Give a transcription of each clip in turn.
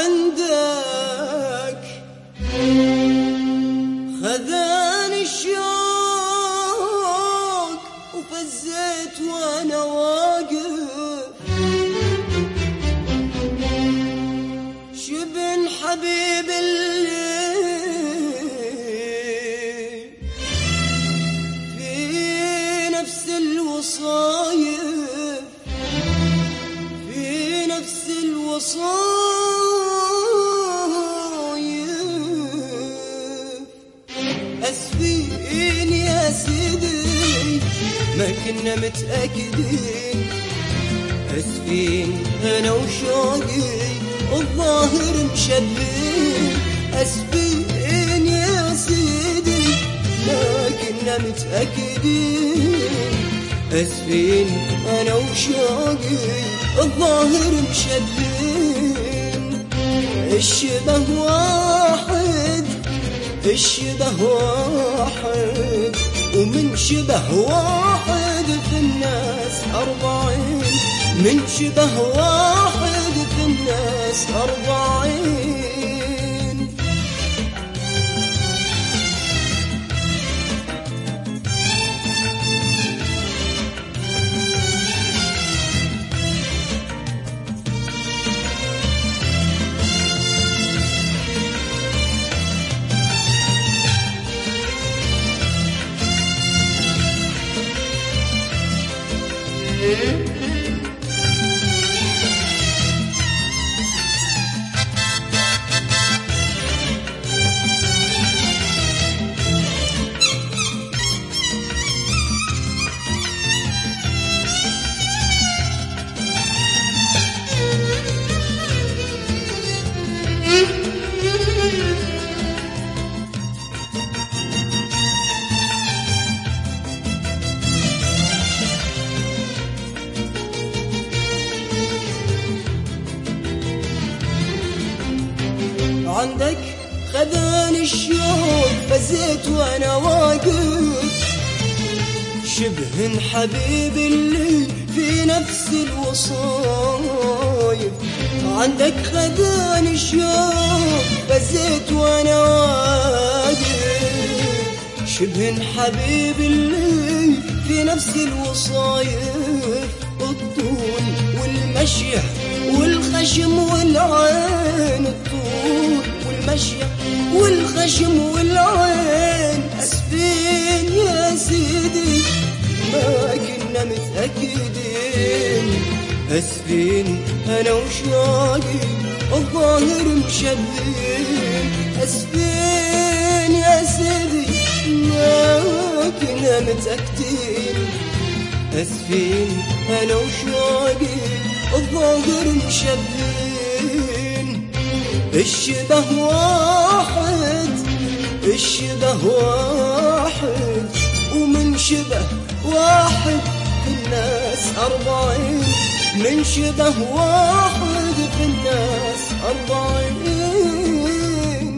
عندك خذاني الشوق وفزيت وانا واقف شبن حبيب اللي في نفس الوصايف في نفس الوصايف أسفين يا سيدي ما كنا متأكدين أسفين أنا وشوقي الظاهر مشبين أسفين يا سيدي ما كنا متأكدين أسفين أنا وشوقي الظاهر مشبين الشبه واحد الشبه واحد ومن شبه واحد في الناس 40 من شبه واحد في الناس 40 عندك خذاني الشوق فزيت وانا واقف شبه حبيب اللي في نفس الوصايف عندك خذاني الشوق فزيت وانا واقف شبه حبيب اللي في نفس الوصايف الطول والمشي والخشم والعين الطول والمشي والخشم والعين أسفين يا سيدي ما كنا متأكدين أسفين أنا وشوقي الظاهر مشبين أسفين يا سيدي ما كنا متأكدين أسفين أنا وشوقي الظاهر مشبين الشبه واحد الشبه واحد ومن شبه واحد في الناس 40 من شبه واحد في الناس 40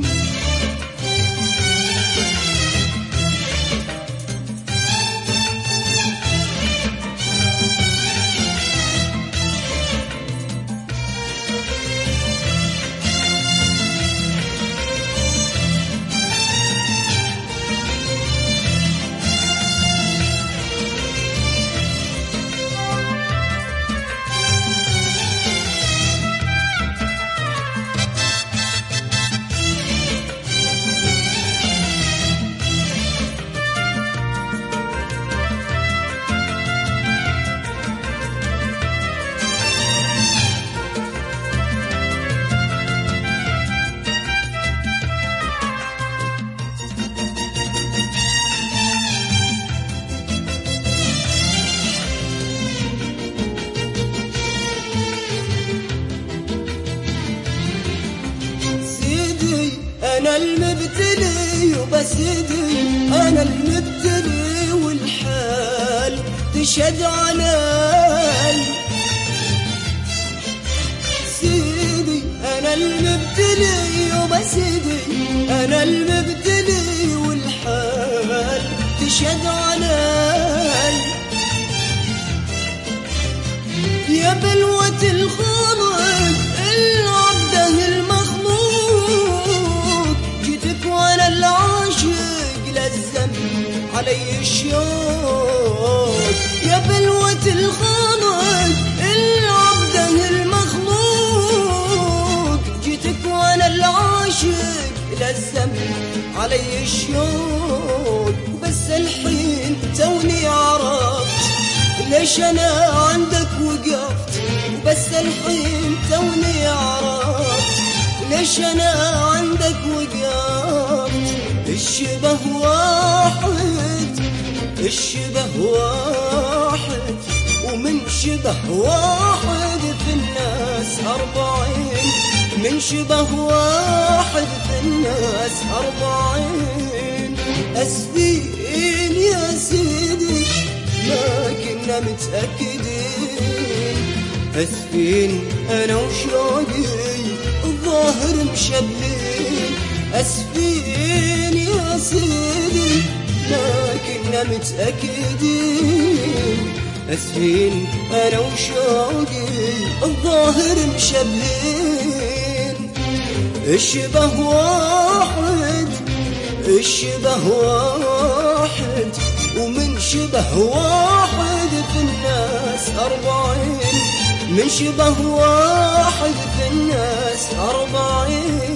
أنا المبتلي وبسيدي أنا المبتلي والحال تشهد علي سيدي أنا المبتلي وبسيدي أنا المبتلي والحال تشهد علي يا بلوة الخلق العبده المخلوق علي الشوق يا بلوة الخالق العبده المخلوق، جيتك وانا العاشق للزمن علي الشوق، بس الحين توني عرفت ليش انا عندك وقفت، بس الحين توني عرفت ليش انا عندك وقفت. الشبه واحد الشبه واحد ومن شبه واحد في الناس 40، من شبه واحد في الناس 40. أسفين يا سيدي ما كنا متأكدين، أسفين أنا وشوقي الظاهر مشبلين، أسفين يا سيدي ما كنا متأكدين، أسفين أنا وشوقي الظاهر مشبلين. الشبه واحد الشبه واحد ومن شبه واحد في الناس 40، من شبه واحد في الناس 40.